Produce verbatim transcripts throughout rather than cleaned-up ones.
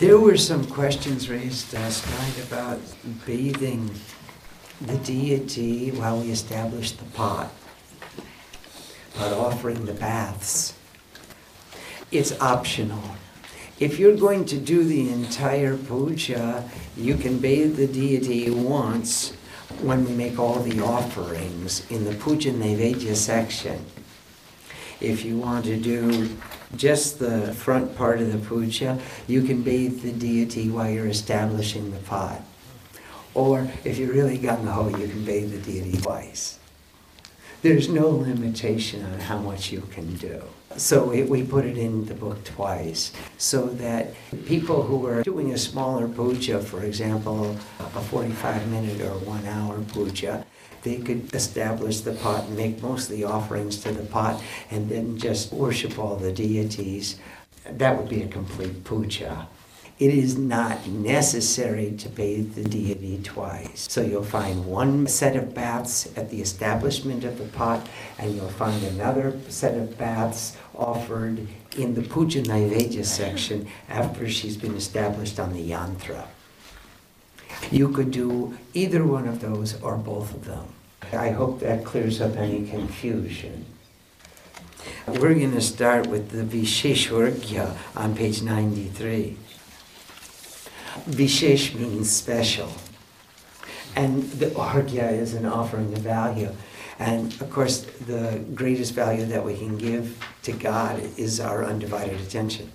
There were some questions raised last night about bathing the deity while we established the pot, about offering the baths. It's optional. If you're going to do the entire puja, you can bathe the deity once when we make all the offerings in the Puja Naivedya section. If you want to do just the front part of the puja, you can bathe the deity while you're establishing the pot. Or if you're really gung-ho, you can bathe the deity twice. There's no limitation on how much you can do. So it, we put it in the book twice, so that people who are doing a smaller puja, for example, a forty-five minute or one hour puja, they could establish the pot and make most of the offerings to the pot and then just worship all the deities. That would be a complete puja. It is not necessary to bathe the deity twice. So you'll find one set of baths at the establishment of the pot, and you'll find another set of baths offered in the Puja Naivedya section after she's been established on the yantra. You could do either one of those or both of them. I hope that clears up any confusion. We're going to start with the Vishesh Urgya on page ninety-three. Vishesh means special. And the Urgya is an offering of value. And of course, the greatest value that we can give to God is our undivided attention.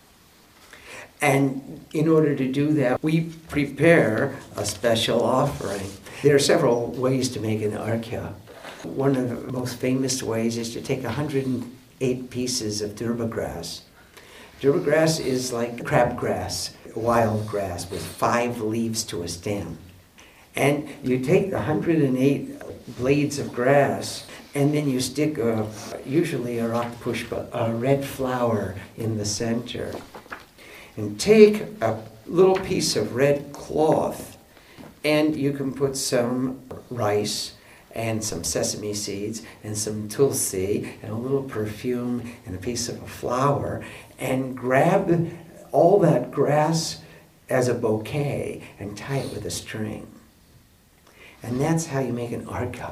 And in order to do that, we prepare a special offering. There are several ways to make an Urgya. One of the most famous ways is to take one hundred eight pieces of durba grass. Durba grass is like crabgrass, wild grass with five leaves to a stem. And you take the one hundred eight blades of grass, and then you stick a, usually a rak pushpa, a red flower in the center. And take a little piece of red cloth, and you can put some rice and some sesame seeds and some tulsi and a little perfume and a piece of a flower, and grab all that grass as a bouquet and tie it with a string. And that's how you make an Urgya.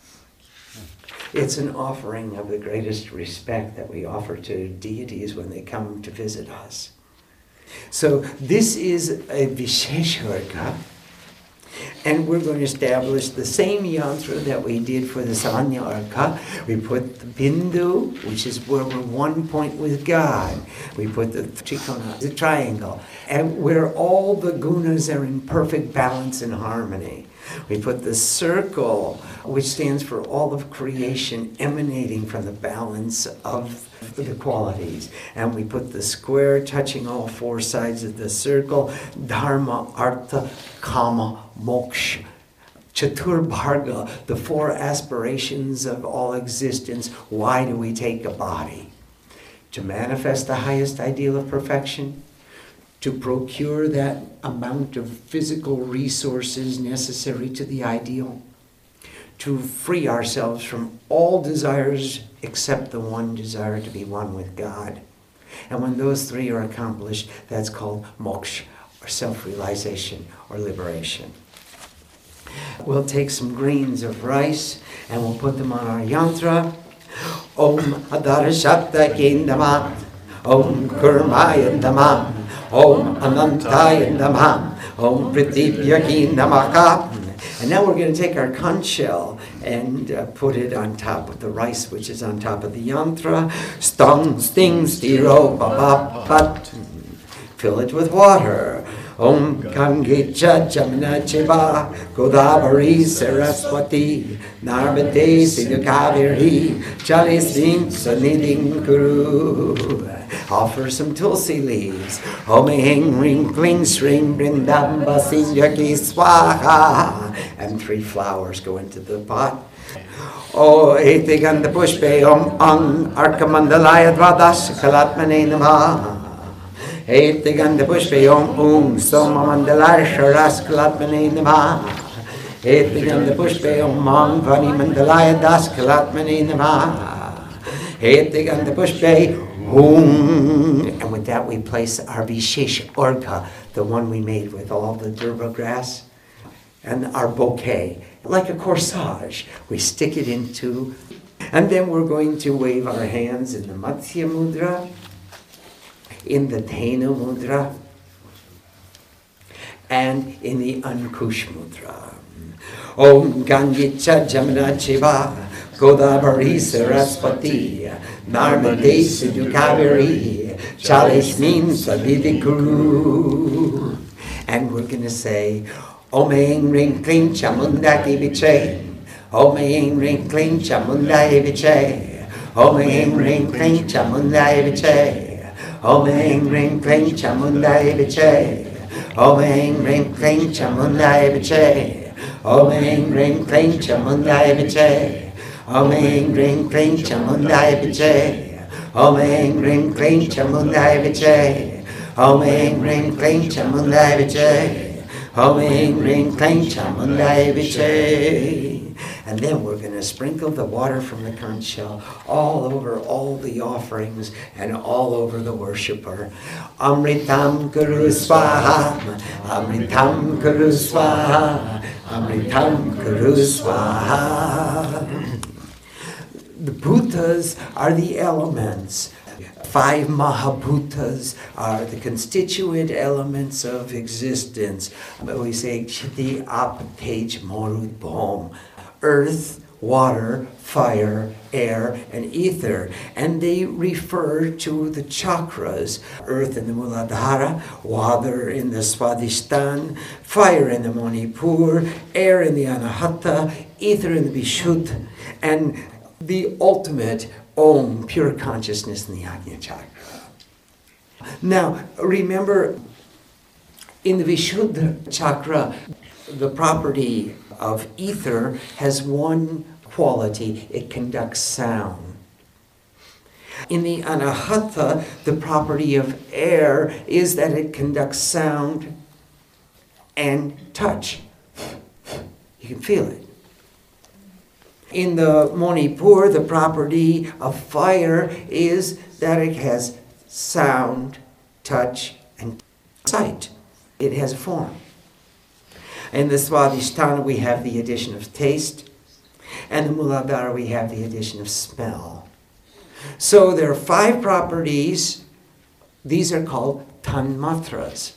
It's an offering of the greatest respect that we offer to deities when they come to visit us. So this is a Vishesh Urgya, and we're going to establish the same yantra that we did for the Sanya Urgya. We put the bindu, which is where we're one point with God. We put the trikona, the triangle, and where all the gunas are in perfect balance and harmony. We put the circle, which stands for all of creation emanating from the balance of the qualities. And we put the square touching all four sides of the circle, dharma, artha, kama, moksha. Chaturbharga, the four aspirations of all existence. Why do we take a body? To manifest the highest ideal of perfection, to procure that amount of physical resources necessary to the ideal, to free ourselves from all desires except the one desire to be one with God. And when those three are accomplished, that's called moksha, or self-realization, or liberation. We'll take some grains of rice and we'll put them on our yantra. Om Adarashata Kendama, Om Kurmaya Namam, Om Anantaya Namam, Om Pritipyaki Namaka. And now we're going to take our conch shell and uh, put it on top of the rice, which is on top of the yantra. Stung, sting, stiro, babapat. Fill it with water. Om Kangecha Jamna Chiva Godavari Saraswati Narmade Sidhukaviri Chalising Saniding Guru. Offer some tulsi leaves. Om Hing Ring Kling Sring Brindamba Sinjaki Swaha. And three flowers go into the pot. O Etiganda Pushpe Om Ang Arkamandalaya Dvadash Kalatmane Namah. Etiganda Pushpe Om Um Soma Mandalar Sharas Kalatmane Namah. Etiganda Pushpe Om Ang Vani Mandalaya Das Kalatmane Namah. Etiganda Pushpe Om. And with that we place our Vishesh Orgha, the one we made with all the durba grass, and our bouquet, like a corsage. We stick it into, and then we're going to wave our hands in the Matsya Mudra, in the Dhenu Mudra, and in the Ankush Mudra. Om Gangicha Jamna Chiva Godavari Saraswati Narmade Sidhu Kaveri Chalishmin Savidikuru. And we're going to say Om Aing Ring Kling Chamunda Kiviche. Om Aing Ring Kling Chamunda Kiviche. Om Aing Ring Kling Chamunda Kiviche. Om Aing Ring Kling Chamunda Kiviche. Om Aing Ring Kling Chamunda Kiviche. Om Aing Ring Kling Chamunda Kiviche. Om Aing Ring Kling Chamunda Kiviche. Om Aing Ring Kling Chamunda Kiviche. Om Aing Ring Kling Chamunda Kiviche. Om Aing Ring Kling Chamunda Kiviche. And then we're going to sprinkle the water from the conch shell all over all the offerings and all over the worshipper. Amritam Guru Swaha, Amritam Guru Swaha, Amritam Guru Swaha. The bhutas are the elements. Five Mahabhutas are the constituent elements of existence. We say Chiti Apatej Morud Bhom. Earth, water, fire, air, and ether. And they refer to the chakras. Earth in the Muladhara, water in the Swadhisthana, fire in the Manipur, air in the Anahata, ether in the Vishuddha, and the ultimate Om, pure consciousness in the Ajna Chakra. Now, remember, in the Vishuddha Chakra, the property of ether has one quality: it conducts sound. In the Anahata, the property of air is that it conducts sound and touch. You can feel it. In the Manipur, the property of fire is that it has sound, touch, and sight. It has a form. In the Swadhisthana, we have the addition of taste. And the Muladhara, we have the addition of smell. So there are five properties. These are called tanmatras.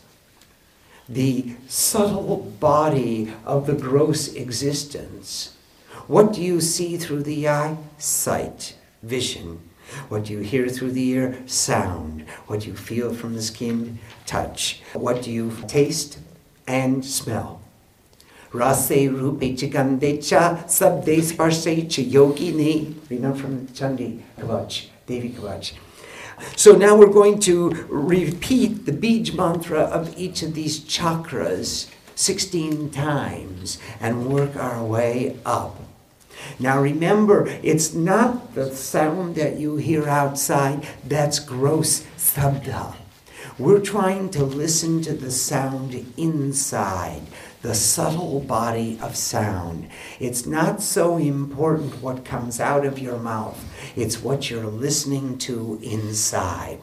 The subtle body of the gross existence. What do you see through the eye? Sight, vision. What do you hear through the ear? Sound. What do you feel from the skin? Touch. What do you taste and smell? Rase rupe chigande cha sabde sparshe cha yogini. Remember from Chandi Kavach, Devi Kavach. So now we're going to repeat the Bij mantra of each of these chakras sixteen times and work our way up. Now remember, it's not the sound that you hear outside, that's gross sabda. We're trying to listen to the sound inside, the subtle body of sound. It's not so important what comes out of your mouth, it's what you're listening to inside.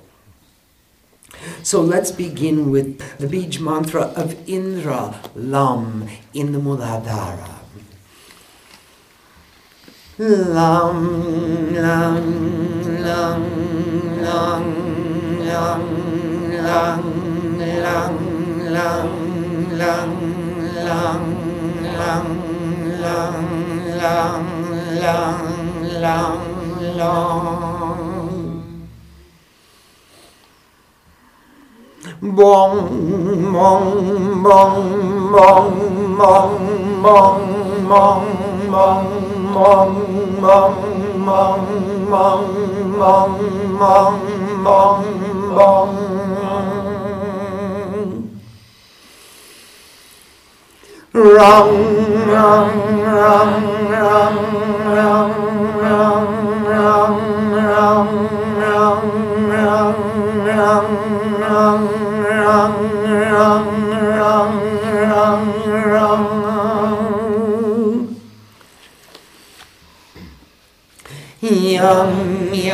So let's begin with the Bij mantra of Indra, Lam, in the Muladhara. Lam, lam, lam, lam, lam, lam, lam, lam, lam, lam, lam, lam, lam, lam, lam, lam. Bong, bong, bong, bong, bong, bong, bong, bong, bong, bong, bong, bong, bong, bong, bong, bong. Ram, ram, ram, ram, ram, ram, ram, ram, ram, ram, ram, ram, ram, ram, ram, ram, ram. Yam,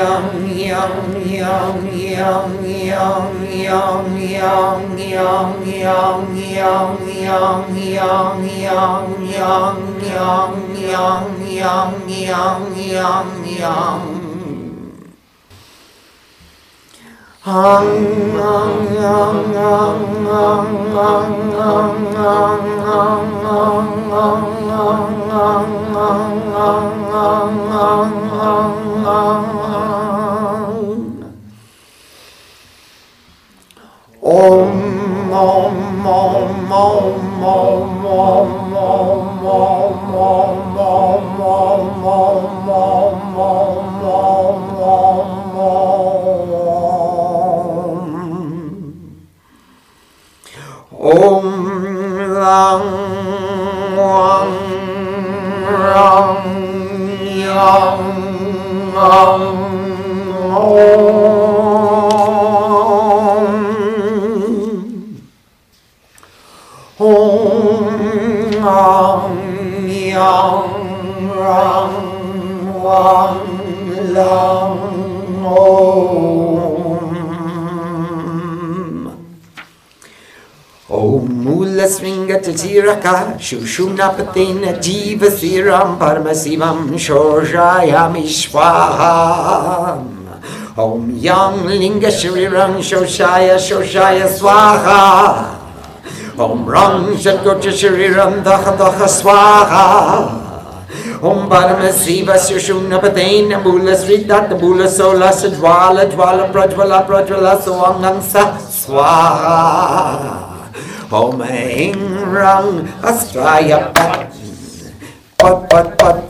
Tiraka Shushunapatena Jiva Siram Paramasivam Shorjayami Swaham Om Yang Linga Shriram Shoshaya Shoshaya Swaha Om Ram Shadgocha Shriram Daha Daha Swaha Om Paramasiva Shushunapatena Bula Sridata Bula Sola Sadwala Dwala Prajwala Prajwala Soangansa Swaha Om Ingrang Astraya Pat Pat Pat Pat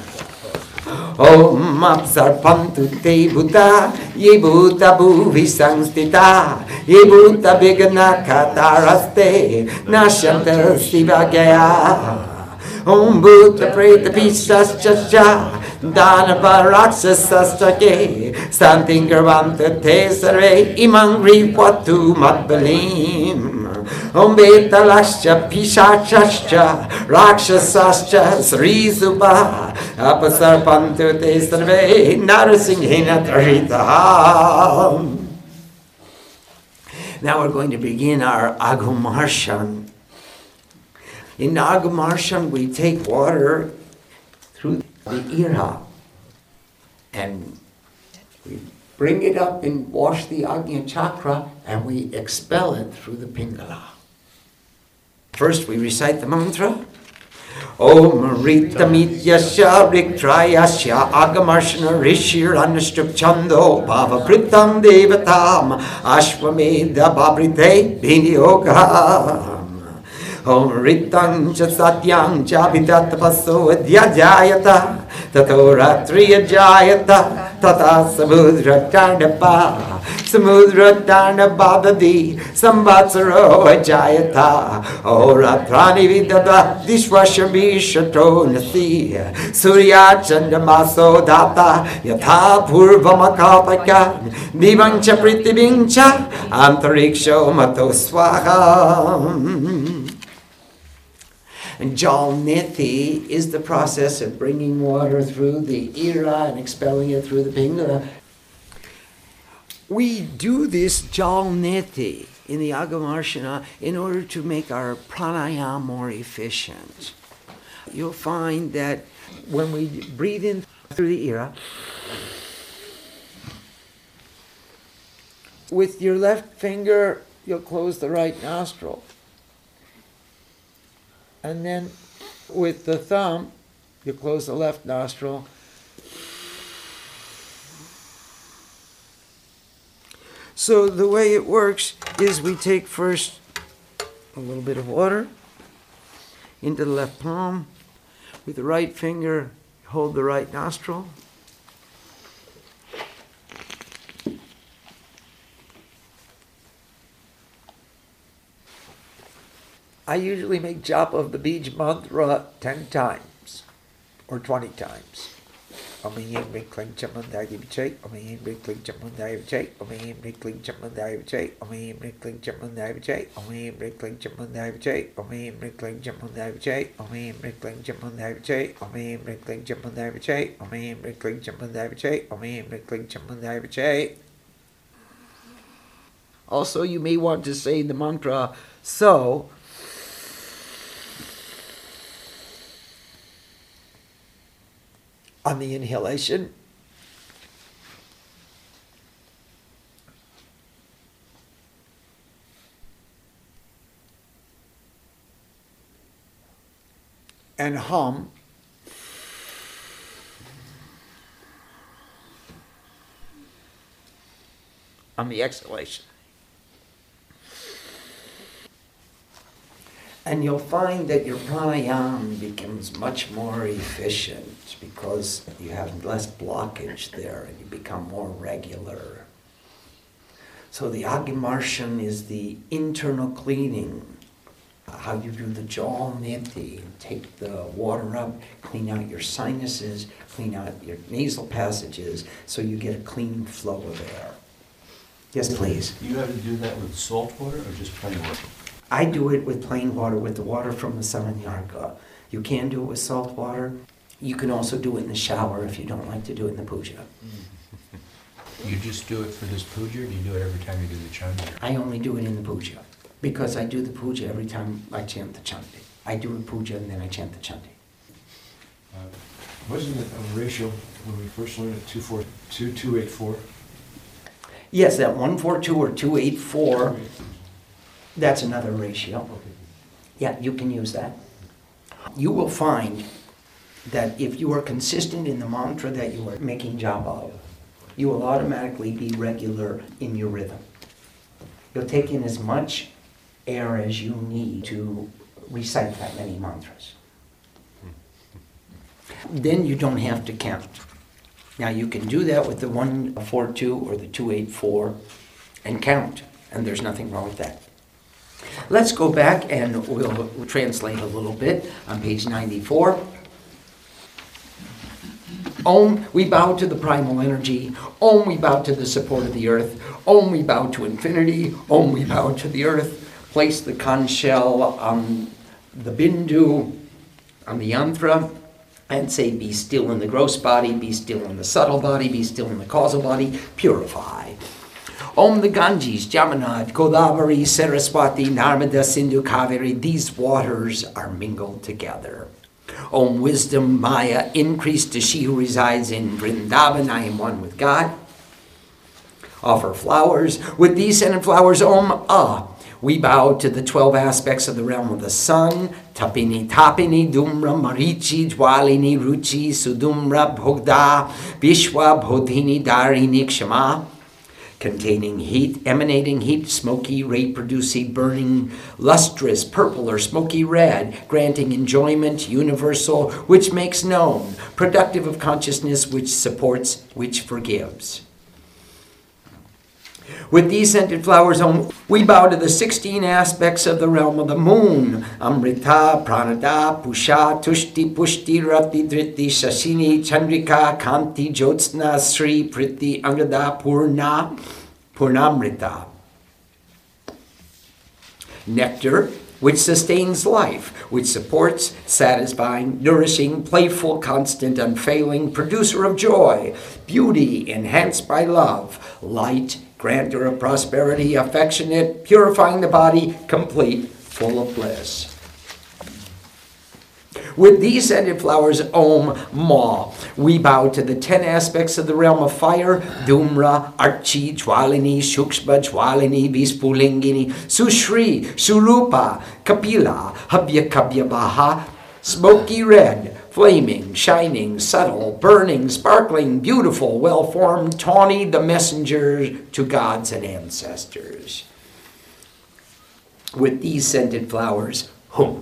Om Apsar Pantu Te Buddha Ye Buddha Bhuvi Sangstita Ye Buddha Bigana Kataraste Nashanta Sivagaya Om Buddha Preta Pisascha Danava Raksasastake Santingarvanta Tesare Imangri Watu Matbalim Om Betalascha Pishachascha Rakshasascha Sri Subha Apasarpantu Te Sarve Narasinghena Tarita. Now we're going to begin our Agumarshan. In Agumarshan we take water through the Ira and we bring it up and wash the Agnya Chakra and we expel it through the Pingala. First we recite the mantra. Om Rita Mityasya Riktrayasya Agamarshana Rishir Anushtup Chando Bhava Pritam Devatam Ashwamedha Babrite Biniyogam Om Ritang Cha Satyang Cha Vidatapaso Adhyajayata Tato Ratriya Jayata Tata Samudra Tarnapa Samudra Tarnabadadi Sambatsaro Ajayata Oratrani Vidada Dishwashami Shato Nasi Surya Chandamaso Data Yatha Purvamakapaka Divancha Pritibincha Antariksho Mato Swaha. And Jal Niti is the process of bringing water through the Ira and expelling it through the Pingala. We do this Jal Niti in the Agamarshana in order to make our pranayama more efficient. You'll find that when we breathe in through the Ira, with your left finger, you'll close the right nostril. And then with the thumb, you close the left nostril. So the way it works is we take first a little bit of water into the left palm. With the right finger, hold the right nostril. I usually make japa of the Bij mantra ten times or twenty times. Om Him Ring Kling Chamundai Vichai, Om Him Ring Kling Chamundai Vichai, Om Him Ring Kling Chamundai Vichai, Om Him Ring Kling Chamundai Vichai, Om Him Ring Kling Chamundai Vichai, Om Him Ring Kling Chamundai Vichai, Om Him Ring Kling Chamundai Vichai, Om Him Ring Kling Chamundai Vichai, Om Him Ring Kling Chamundai Vichai, Om Him Ring Kling Chamundai Vichai. Also, you may want to say the mantra so. On the inhalation, and hum on the exhalation. And you'll find that your pranayama becomes much more efficient because you have less blockage there and you become more regular. So the Agimarshan is the internal cleaning, how you do the Jal Niti, take the water up, clean out your sinuses, clean out your nasal passages, so you get a clean flow of air. Yes, please. You have to do that with salt water or just plain water? I do it with plain water, with the water from the Samanyarka. You can do it with salt water. You can also do it in the shower if you don't like to do it in the puja. You just do it for this puja, or do you do it every time you do the chanti? I only do it in the puja, because I do the puja every time I chant the chanti. I do a puja and then I chant the chanti. Uh, wasn't it a ratio when we first learned it, two four two, two eight four? Yes, that one four two or two eight four, that's another ratio. Okay. Yeah, you can use that. You will find that if you are consistent in the mantra that you are making japa of, you will automatically be regular in your rhythm. You'll take in as much air as you need to recite that many mantras. Then you don't have to count. Now you can do that with the one four two or the two eight four and count, and there's nothing wrong with that. Let's go back and we'll, we'll translate a little bit on page ninety-four. Om, we bow to the primal energy. Om, we bow to the support of the earth. Om, we bow to infinity. Om, we bow to the earth. Place the conch shell on the bindu, on the yantra, and say, be still in the gross body, be still in the subtle body, be still in the causal body, purify. Om, the Ganges, Jamuna, Godavari, Saraswati, Narmada, Sindhu, Kaveri, these waters are mingled together. Om, wisdom, Maya, increase to she who resides in Vrindavan, I am one with God. Offer flowers. With these scented flowers, Om, Ah, we bow to the twelve aspects of the realm of the sun. Tapini, Tapini, Dumra, Marichi, Jwalini, Ruchi, Sudumra, Bhogda, Vishwa, Bodhini, Darini, Kshama. Containing heat, emanating heat, smoky, ray-producing, burning, lustrous, purple or smoky red, granting enjoyment, universal, which makes known, productive of consciousness, which supports, which forgives. With these scented flowers, we bow to the sixteen aspects of the realm of the moon. Amrita, Pranada, Pusha, Tushti, Pushti, Rati, Driti, Shashini, Chandrika, Kanti, Jyotsna, Sri, Priti, Angada, Purna, Purnamrita. Nectar, which sustains life, which supports, satisfying, nourishing, playful, constant, unfailing, producer of joy, beauty, enhanced by love, light, grantor of prosperity, affectionate, purifying the body, complete, full of bliss. With these scented flowers, Om, Ma, we bow to the ten aspects of the realm of fire, Dhumra, Archi, Jwalini, Shukshma, Jwalini, Vispulingini, Sushri, Sulupa, Kapila, Habya Kabya Baha, smoky red, flaming, shining, subtle, burning, sparkling, beautiful, well-formed, tawny, the messenger to gods and ancestors. With these scented flowers, Hum.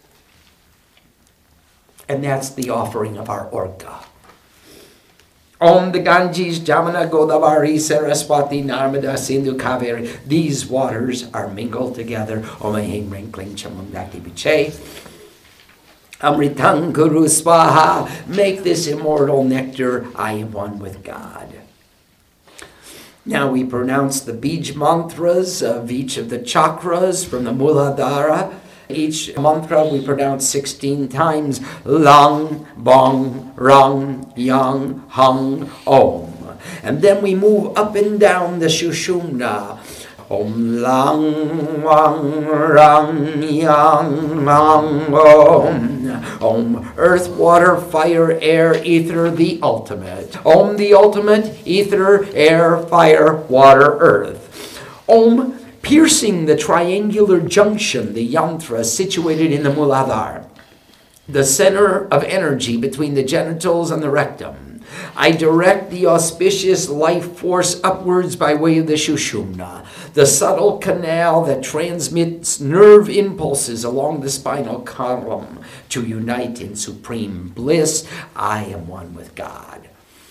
And that's the offering of our Orga. Om, the Ganges, Jamuna, Godavari, Saraswati, Narmada, Sindhu, Kaveri. These waters are mingled together. Om Ahim Ring Kling Chamundaki Biche. Amritang Guru Swaha, make this immortal nectar, I am one with God. Now we pronounce the Bij mantras of each of the chakras from the Muladhara. Each mantra we pronounce sixteen times. Lang, Bong, Rang, Yang, Hung, Om. And then we move up and down the Shushumna. Om Lang, Wang, Rang, Yang, Hung, Om. Om, earth, water, fire, air, ether, the ultimate. Om, the ultimate, ether, air, fire, water, earth. Om, piercing the triangular junction, the yantra, situated in the Muladhara, the center of energy between the genitals and the rectum. I direct the auspicious life force upwards by way of the Shushumna, the subtle canal that transmits nerve impulses along the spinal column to unite in supreme bliss. I am one with God.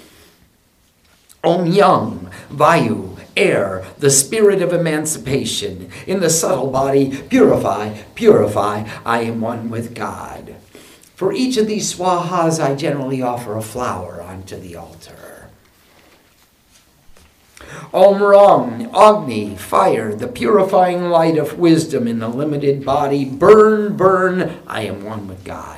Om Yang, Vayu, air, the spirit of emancipation. In the subtle body, purify, purify, I am one with God. For each of these swahas, I generally offer a flower onto the altar. Om Ram, Agni, fire, the purifying light of wisdom in the limited body. Burn, burn, I am one with God.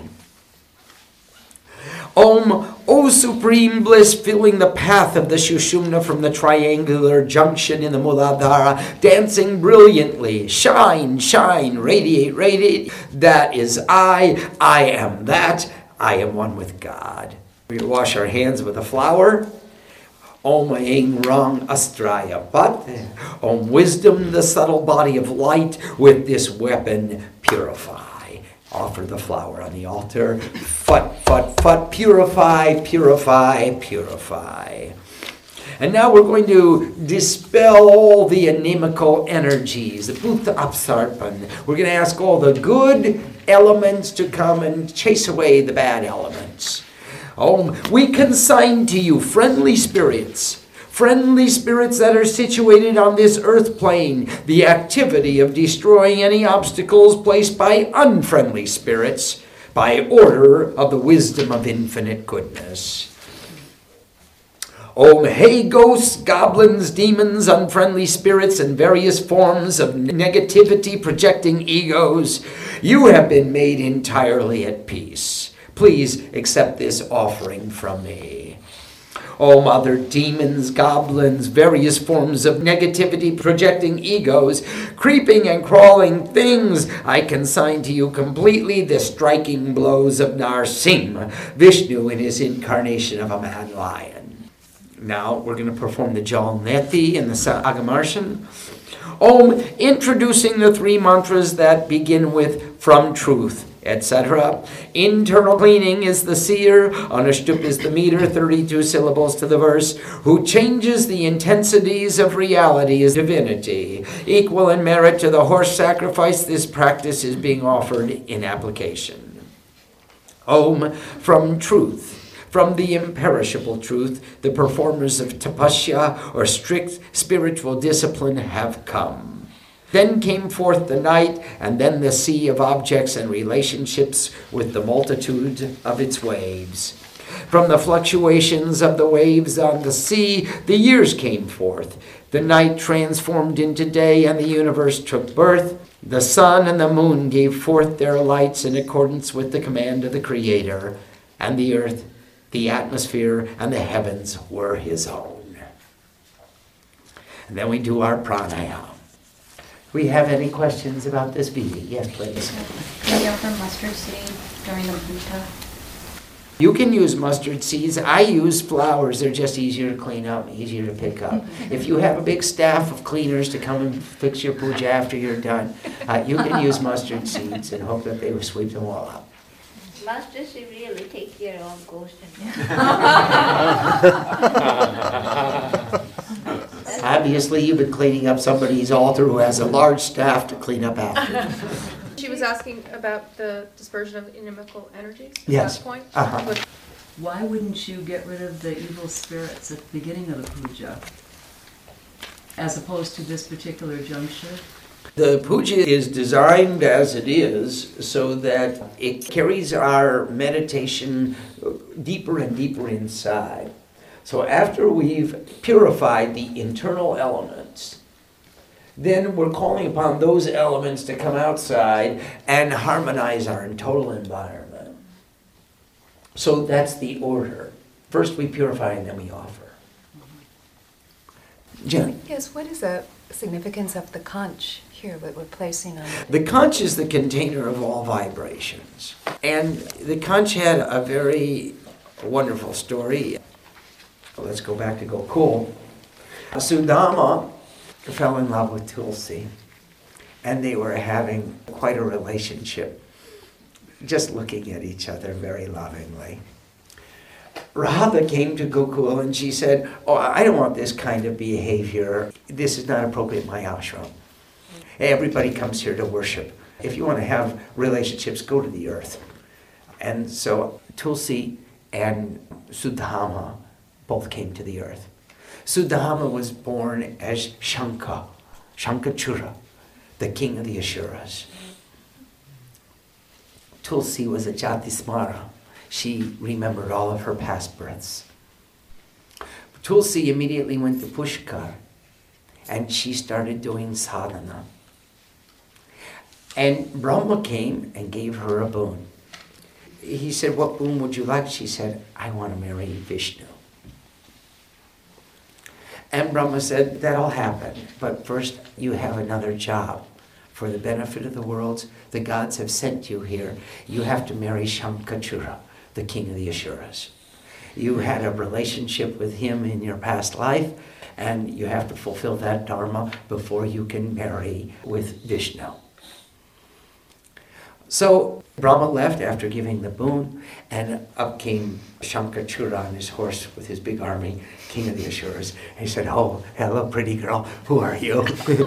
Om, O supreme bliss, filling the path of the Shushumna from the triangular junction in the Muladhara, dancing brilliantly. Shine, shine, radiate, radiate. That is I. I am that. I am one with God. We wash our hands with a flower. Om Aing Rang Astraya Pat. Om wisdom, the subtle body of light, with this weapon purify. Offer the flower on the altar. Phut, phut, phut. Purify, purify, purify. And now we're going to dispel all the inimical energies, the Bhuta Apsarpan. We're going to ask all the good elements to come and chase away the bad elements. Oh, we consign to you friendly spirits, friendly spirits that are situated on this earth plane, the activity of destroying any obstacles placed by unfriendly spirits by order of the wisdom of infinite goodness. Om, hey ghosts, goblins, demons, unfriendly spirits, and various forms of negativity projecting egos, you have been made entirely at peace. Please accept this offering from me. Om, other demons, goblins, various forms of negativity projecting egos, creeping and crawling things, I consign to you completely the striking blows of Narsimha, Vishnu in his incarnation of a man lion. Now we're going to perform the Jal Neti and the Agamarsan. Om, introducing the three mantras that begin with from truth, et cetera. Internal cleaning is the seer, Anushtup is the meter, thirty-two syllables to the verse, who changes the intensities of reality as divinity. Equal in merit to the horse sacrifice, this practice is being offered in application. Om, from truth. From the imperishable truth, the performers of tapasya, or strict spiritual discipline, have come. Then came forth the night, and then the sea of objects and relationships with the multitude of its waves. From the fluctuations of the waves on the sea, the years came forth. The night transformed into day, and the universe took birth. The sun and the moon gave forth their lights in accordance with the command of the Creator, and the earth, the atmosphere, and the heavens were his own. And then we do our pranayama. We have any questions about this Vidi? Yes, please. Can you offer mustard seed during the puja? You can use mustard seeds. I use flowers. They're just easier to clean up, easier to pick up. If you have a big staff of cleaners to come and fix your puja after you're done, uh, you can use mustard seeds and hope that they will sweep them all up. Mustard seed really take care of ghosts. Obviously, you've been cleaning up somebody's altar who has a large staff to clean up after. She was asking about the dispersion of inimical energies at Yes. that point. Uh-huh. Why wouldn't you get rid of the evil spirits at the beginning of the puja, as opposed to this particular juncture? The puja is designed as it is so that it carries our meditation deeper and deeper inside. So after we've purified the internal elements, then we're calling upon those elements to come outside and harmonize our total environment. So that's the order. First we purify and then we offer. Jenny? Yes, what is the significance of the conch here that we're placing on it? The conch is the container of all vibrations. And the conch had a very wonderful story. Let's go back to Gokul. Sudama fell in love with Tulsi, and they were having quite a relationship, just looking at each other very lovingly. Radha came to Gokul and she said, oh, I don't want this kind of behavior. This is not appropriate in my ashram. Everybody comes here to worship. If you want to have relationships, go to the earth. And so Tulsi and Sudama both came to the earth. Sudama was born as Shanka, Shankachura, the king of the Asuras. Tulsi was a Jatismara. She remembered all of her past births. Tulsi immediately went to Pushkar and she started doing sadhana. And Brahma came and gave her a boon. He said, what boon would you like? She said, I want to marry Vishnu. And Brahma said, that'll happen, but first you have another job. For the benefit of the worlds, the gods have sent you here. You have to marry Shankachura, the king of the Asuras. You had a relationship with him in your past life, and you have to fulfill that dharma before you can marry with Vishnu. So Brahma left after giving the boon, and up came Shankachura on his horse with his big army, king of the Asuras. And he said, oh, hello, pretty girl, who are you?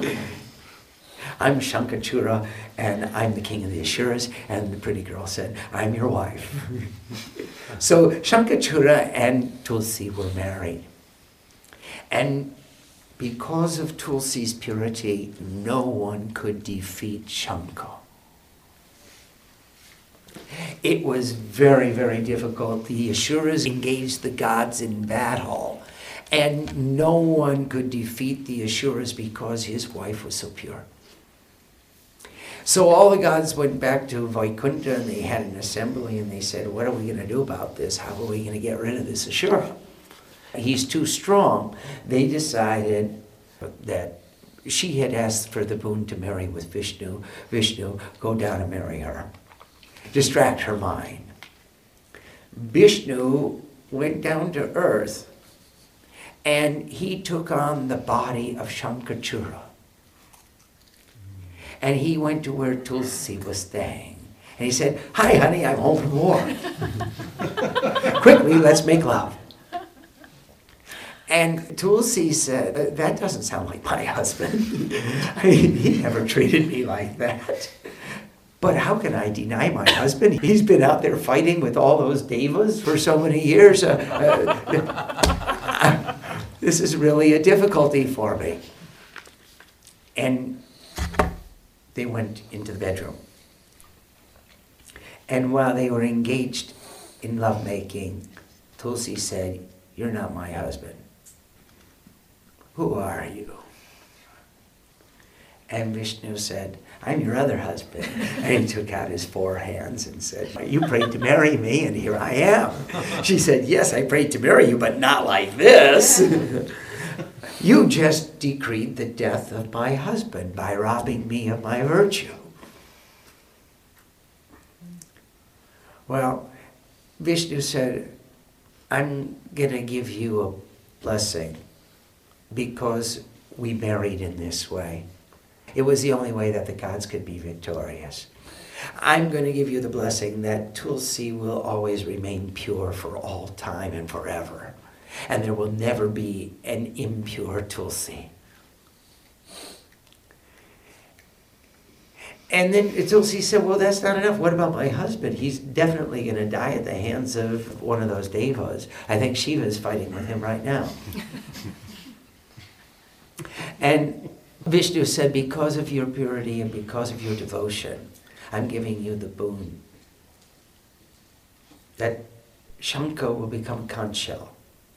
I'm Shankachura, and I'm the king of the Asuras. And the pretty girl said, I'm your wife. So Shankachura and Tulsi were married. And because of Tulsi's purity, no one could defeat Shanka. It was very, very difficult. The Asuras engaged the gods in battle, and no one could defeat the Asuras because his wife was so pure. So all the gods went back to Vaikuntha and they had an assembly and they said, what are we going to do about this? How are we going to get rid of this Asura? He's too strong. They decided that she had asked for the boon to marry with Vishnu. Vishnu, go down and marry her. Distract her mind. Vishnu went down to earth and he took on the body of Shankachura. And he went to where Tulsi was staying. And he said, hi, honey, I'm home from war. Quickly, let's make love. And Tulsi said, that doesn't sound like my husband. I mean, he never treated me like that. But how can I deny my husband? He's been out there fighting with all those devas for so many years. Uh, uh, this is really a difficulty for me. And they went into the bedroom. And while they were engaged in lovemaking, Tulsi said, you're not my husband. Who are you? And Vishnu said, I'm your other husband. And he took out his four hands and said, you prayed to marry me, and here I am. She said, yes, I prayed to marry you, but not like this. You just decreed the death of my husband by robbing me of my virtue. Well, Vishnu said, I'm going to give you a blessing because we married in this way. It was the only way that the gods could be victorious. I'm going to give you the blessing that Tulsi will always remain pure for all time and forever. And there will never be an impure Tulsi. And then Tulsi said, well, that's not enough. What about my husband? He's definitely going to die at the hands of one of those devas. I think Shiva is fighting with him right now. And Vishnu said, because of your purity and because of your devotion, I'm giving you the boon that Shankha will become conch shell.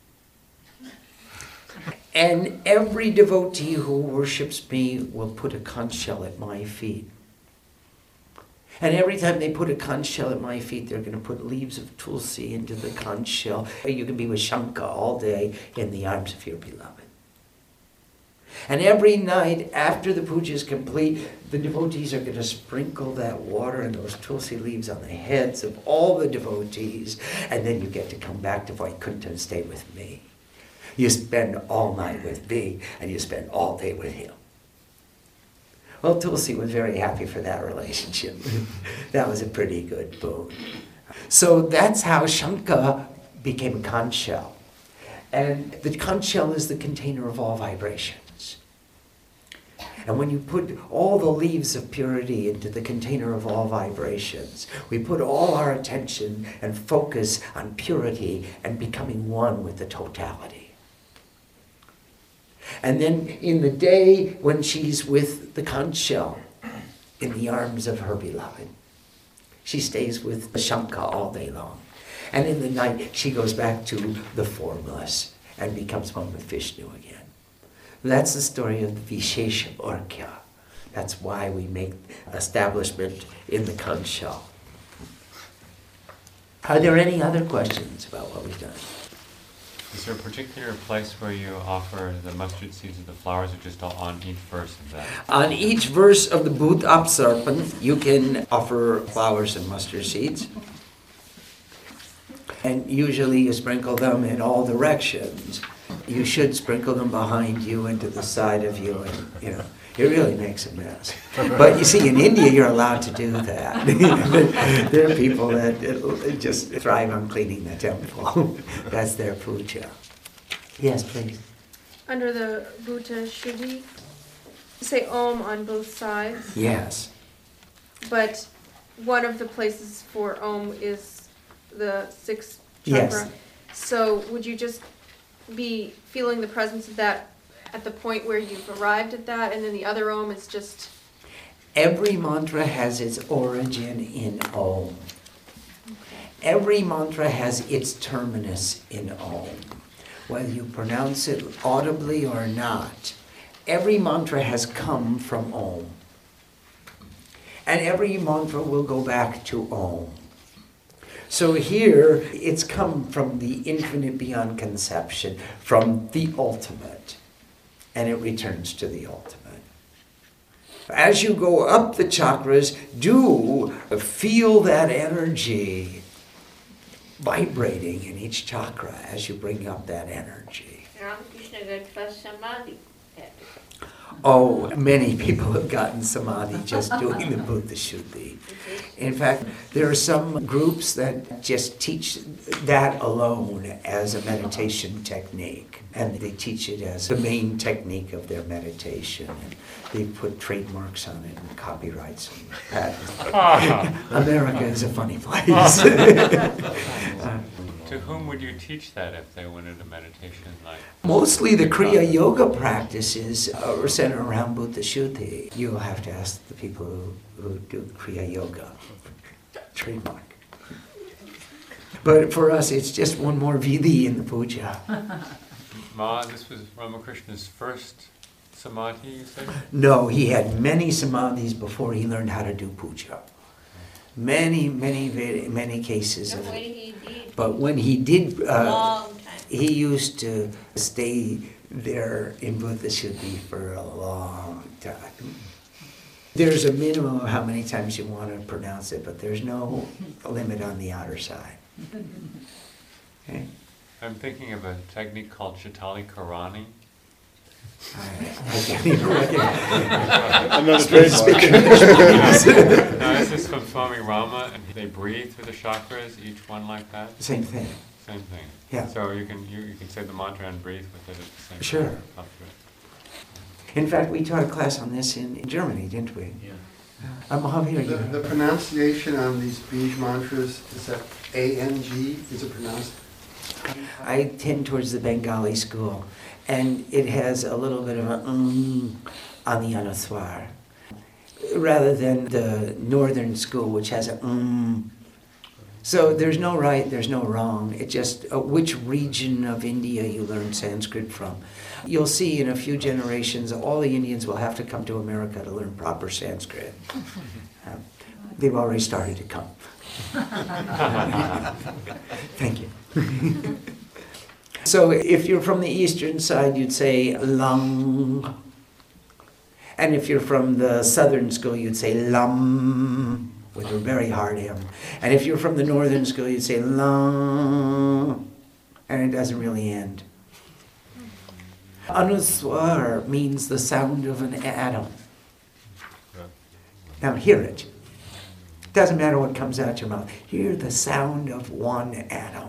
And every devotee who worships me will put a conch shell at my feet. And every time they put a conch shell at my feet, they're going to put leaves of tulsi into the conch shell. You can be with Shankha all day in the arms of your beloved. And every night after the puja is complete, the devotees are going to sprinkle that water and those tulsi leaves on the heads of all the devotees. And then you get to come back to Vaikuntha and stay with me. You spend all night with me, and you spend all day with him. Well, Tulsi was very happy for that relationship. That was a pretty good boon. So that's how Shankha became a conch shell. And the conch shell is the container of all vibrations. And when you put all the leaves of purity into the container of all vibrations, we put all our attention and focus on purity and becoming one with the totality. And then in the day when she's with the conch shell in the arms of her beloved, she stays with Shankha all day long. And in the night, she goes back to the formless and becomes one with Vishnu again. That's the story of the Vishesha Orkya. That's why we make establishment in the conch shell. Are there any other questions about what we've done? Is there a particular place where you offer the mustard seeds or the flowers, or just on each verse of that? On each verse of the Bhut Apsarpan, you can offer flowers and mustard seeds. And usually you sprinkle them in all directions. You should sprinkle them behind you and to the side of you, and you know, it really makes a mess. But you see, in India, you're allowed to do that. There are people that just thrive on cleaning the temple. That's their puja. Yes, please. Under the Bhuta Shuddhi, you say Om on both sides. Yes. But one of the places for Om is the sixth chakra. Yes. So would you just be feeling the presence of that at the point where you've arrived at that, and then the other Om is just... Every mantra has its origin in Om. Every mantra has its terminus in Om. Whether you pronounce it audibly or not, every mantra has come from Om. And every mantra will go back to Om. So here, it's come from the infinite beyond conception, from the ultimate, and it returns to the ultimate. As you go up the chakras, do feel that energy vibrating in each chakra as you bring up that energy. Ramakrishna got first samadhi. Oh, many people have gotten samadhi just doing the Bhuta Shuddhi. In fact, there are some groups that just teach that alone as a meditation technique. And they teach it as the main technique of their meditation. And they put trademarks on it and copyrights and patents. America is a funny place. uh, To whom would you teach that if they wanted a meditation like? Mostly the Kriya Yoga practices are centered around Bhuta Shuddhi. You'll have to ask the people who, who do Kriya Yoga. Trademark. But for us, it's just one more vidhi in the puja. Ma, this was Ramakrishna's first samadhi, you said? No, he had many samadhis before he learned how to do puja. Many, many, very, many cases of it. But when he did, uh, he used to stay there in Bhuta Shuddhi for a long time. There's a minimum of how many times you want to pronounce it, but there's no limit on the outer side. Okay? I'm thinking of a technique called Chitali Karani. I, I can't even I'm not a trained speaker. No, this is from Swami Rama, and they breathe through the chakras, each one like that. Same thing. Same thing. Yeah. So you can you, you can say the mantra and breathe with it at the same Sure. time. Up to it. In fact, we taught a class on this in, in Germany, didn't we? Yeah. Uh, Mahavir, The, the pronunciation on these Bij mantras, is that A N G? Is it pronounced? I tend towards the Bengali school, and it has a little bit of a um, on the Anuswar, rather than the northern school, which has a mm. So there's no right, there's no wrong. It's just uh, which region of India you learn Sanskrit from. You'll see in a few generations, all the Indians will have to come to America to learn proper Sanskrit. Uh, they've already started to come. Thank you. So if you're from the eastern side, you'd say lang. And if you're from the southern school, you'd say lam, with a very hard M. And if you're from the northern school, you'd say lang, and it doesn't really end. Anuswar means the sound of an atom. Now hear it. Doesn't matter what comes out your mouth. Hear the sound of one atom.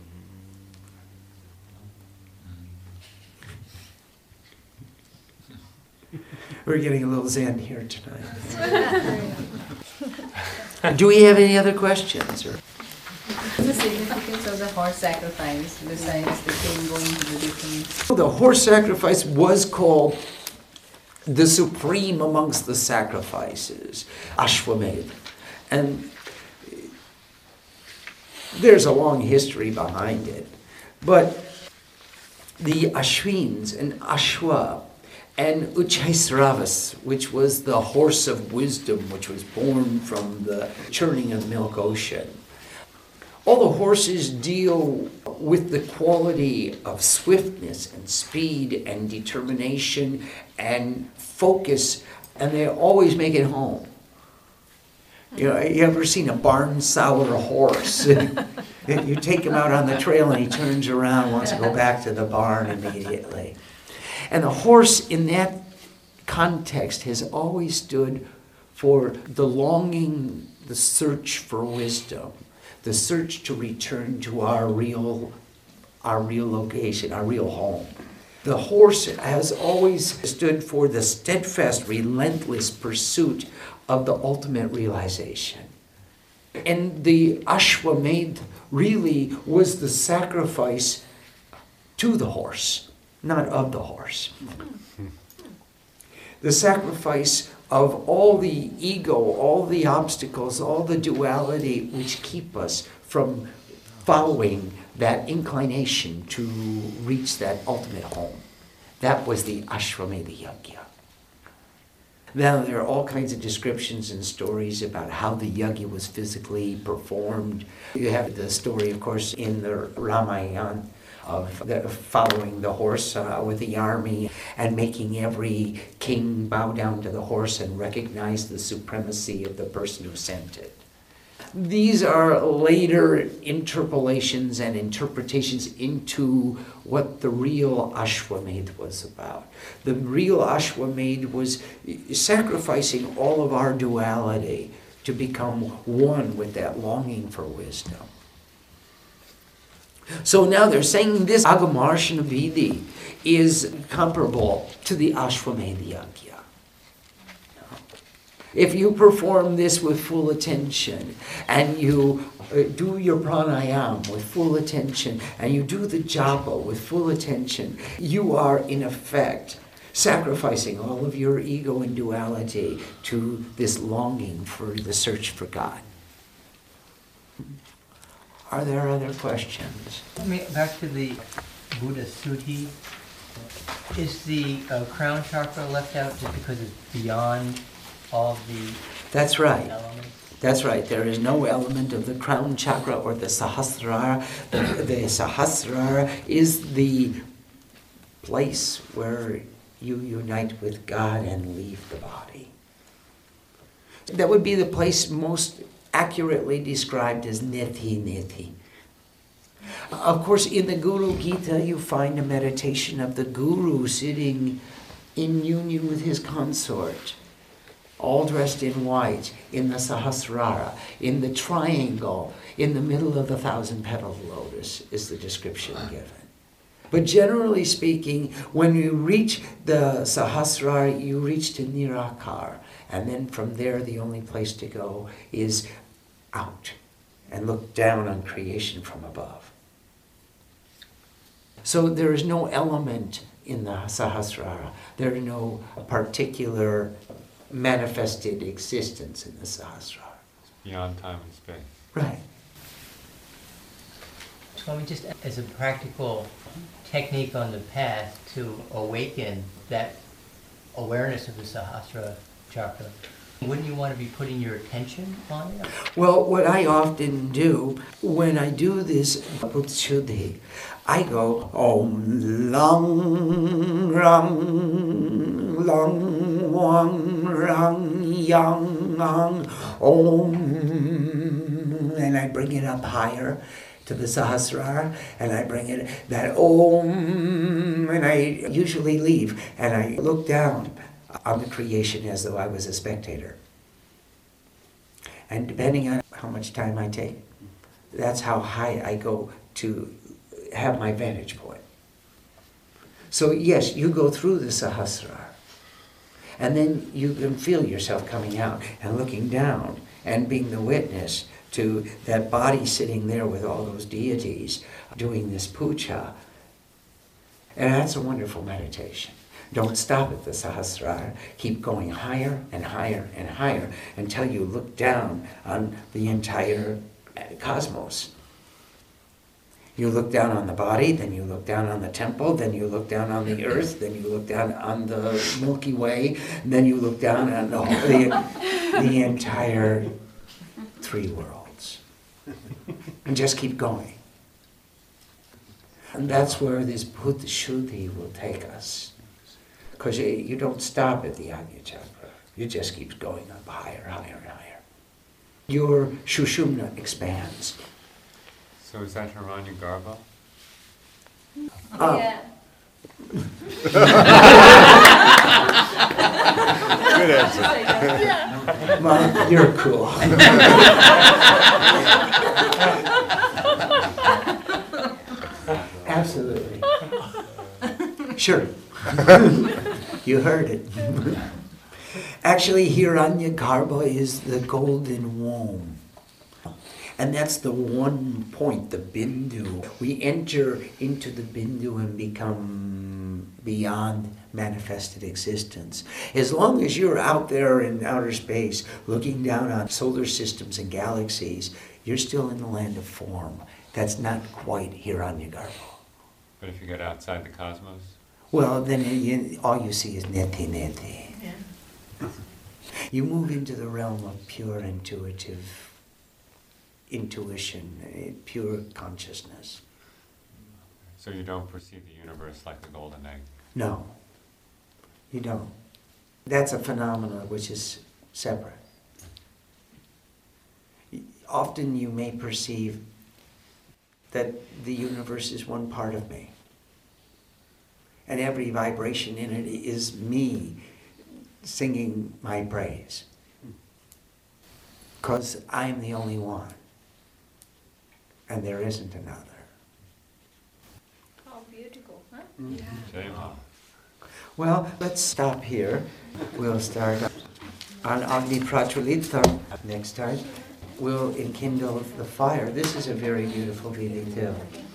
We're getting a little zen here tonight. Do we have any other questions? Or? What's the significance of the horse sacrifice besides the king going to the different... The horse sacrifice was called the supreme amongst the sacrifices, Ashwamedh. And there's a long history behind it. But the Ashwins and Ashwa and Uchhaisravas, which was the horse of wisdom, which was born from the churning of the milk ocean. All the horses deal with the quality of swiftness and speed and determination and focus, and they always make it home. You know, you ever seen a barn sour horse? You take him out on the trail and he turns around, wants to go back to the barn immediately. And the horse in that context has always stood for the longing, the search for wisdom, the search to return to our real, our real location, our real home. The horse has always stood for the steadfast, relentless pursuit of the ultimate realization. And the Ashwamedh really was the sacrifice to the horse, not of the horse. The sacrifice of all the ego, all the obstacles, all the duality which keep us from following that inclination to reach that ultimate home. That was the Ashwamedh Yajna. Now, there are all kinds of descriptions and stories about how the yajna was physically performed. You have the story, of course, in the Ramayana of the, following the horse uh, with the army and making every king bow down to the horse and recognize the supremacy of the person who sent it. These are later interpolations and interpretations into what the real Ashwamedh was about. The real Ashwamedh was sacrificing all of our duality to become one with that longing for wisdom. So now they're saying this Agamarshana Vidhi is comparable to the Ashwamedh Yajna. If you perform this with full attention, and you uh, do your pranayam with full attention, and you do the japa with full attention, you are in effect sacrificing all of your ego and duality to this longing for the search for God. Are there other questions? Back to the Buddha Sutti. Is the uh, crown chakra left out just because it's beyond all the That's right. elements? That's right. There is no element of the crown chakra or the sahasrara. The, the sahasrara is the place where you unite with God and leave the body. That would be the place most accurately described as neti neti. Of course, in the Guru Gita, you find a meditation of the Guru sitting in union with his consort, all dressed in white, in the Sahasrara, in the triangle, in the middle of the thousand-petaled lotus, is the description given. But generally speaking, when you reach the Sahasrara, you reach to Nirakar, and then from there, the only place to go is out and look down on creation from above. So there is no element in the Sahasrara. There are no particular manifested existence in the Sahasrara. It's beyond time and space. Right. Swami, just as a practical technique on the path to awaken that awareness of the Sahasrara chakra, wouldn't you want to be putting your attention on it? Well, what I often do when I do this Buddhashuddhi, I go Om Lang Rang Lang Wang Rang Yang Ang Om, and I bring it up higher to the Sahasrara, and I bring it that Om, and I usually leave, and I look down on the creation as though I was a spectator. And depending on how much time I take, that's how high I go to have my vantage point. So yes, you go through the Sahasrara, and then you can feel yourself coming out and looking down and being the witness to that body sitting there with all those deities doing this puja. And that's a wonderful meditation. Don't stop at the Sahasrara. Keep going higher and higher and higher until you look down on the entire cosmos. You look down on the body, then you look down on the temple, then you look down on the earth, then you look down on the Milky Way, and then you look down on the, whole, the, the entire three worlds. And just keep going. And that's where this Buddhashuddhi will take us. Because you, you don't stop at the Ajna Chakra. You just keep going up higher, higher, and higher. Your Shushumna expands. So is that Hiranyagarbha? Oh. Yeah. Good answer. Mom, you're cool. Absolutely. Sure. You heard it. Actually, Hiranyagarbha is the golden womb. And that's the one point, the bindu. We enter into the bindu and become beyond manifested existence. As long as you're out there in outer space looking down on solar systems and galaxies, you're still in the land of form. That's not quite Hiranyagarbha. But if you get outside the cosmos? Well, then you, all you see is neti neti. Yeah. You move into the realm of pure intuitive intuition, uh, pure consciousness. So you don't perceive the universe like the golden egg? No, you don't. That's a phenomenon which is separate. Often you may perceive that the universe is one part of me. And every vibration in it is me singing my praise. Because I'm the only one. And there isn't another. How beautiful, huh? Yeah. Yeah. Well, let's stop here. We'll start on Agni Prachulita next time. We'll enkindle the fire. This is a very beautiful reading too.